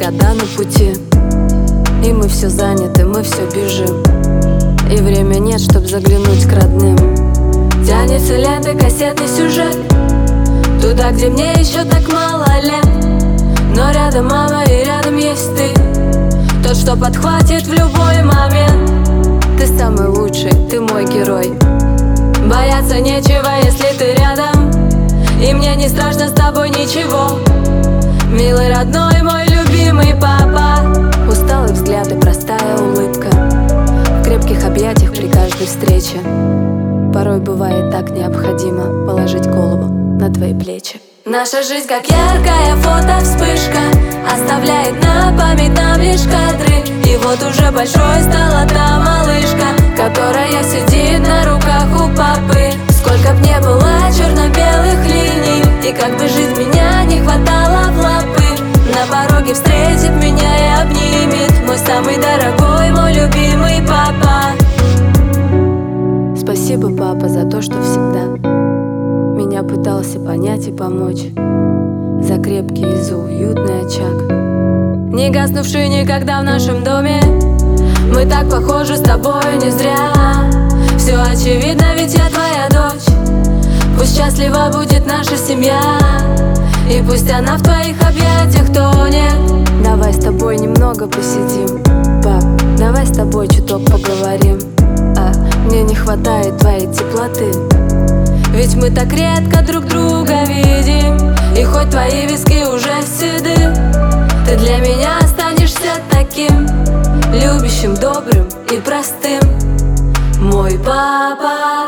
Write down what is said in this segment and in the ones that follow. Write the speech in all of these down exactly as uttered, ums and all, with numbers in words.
года на пути, и мы все заняты, мы все бежим, и время нет, чтоб заглянуть к родным. Тянется лентой кассетный сюжет туда, где мне еще так мало лет. Но рядом мама и рядом есть ты, тот, что подхватит в любой момент. Ты самый лучший, ты мой герой. Бояться нечего, если ты рядом, и мне не страшно с тобой ничего. Милый, родной, мой любимый папа. Усталый взгляд и простая улыбка в крепких объятиях при каждой встрече. Порой бывает так необходимо положить голову на твои плечи. Наша жизнь как яркая фото-вспышка оставляет на память нам лишь кадры. И вот уже большой стала та малышка, которая сидит на руках у папы. Сколько б не было черно-белых линий, и как бы жизнь меня не хватало в лапы, на пороге встретит меня и обнимет мой самый дорогой, мой любимый папа. Спасибо, папа, за то, что всегда меня пытался понять и помочь, за крепкий и за уютный очаг, не гаснувший никогда в нашем доме. Мы так похожи с тобой не зря. Все очевидно, ведь я твоя дочь. Пусть счастлива будет наша семья, и пусть она в твоих объятиях тонет. Давай с тобой немного посидим, пап, давай с тобой чуток поговорим. А, мне не хватает твоей теплоты, ведь мы так редко друг друга видим. И хоть твои виски уже седы, ты для меня останешься таким любящим, добрым и простым, мой папа.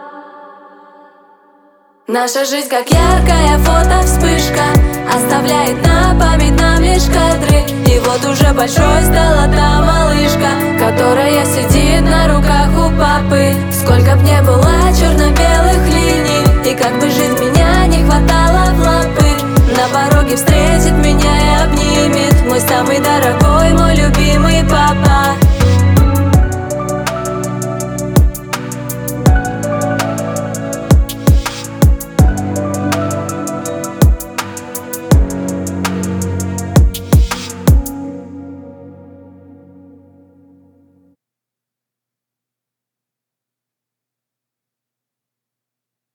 Наша жизнь как яркая фото-вспышка оставляет на память нам лишь кадры. И вот уже большой стала та малышка, которая сидит на руках у папы. Сколько б не было черно-белых линий, и как бы жизнь меня не хватало в лапы, на пороге встретит меня и обнимет мой самый дорогой,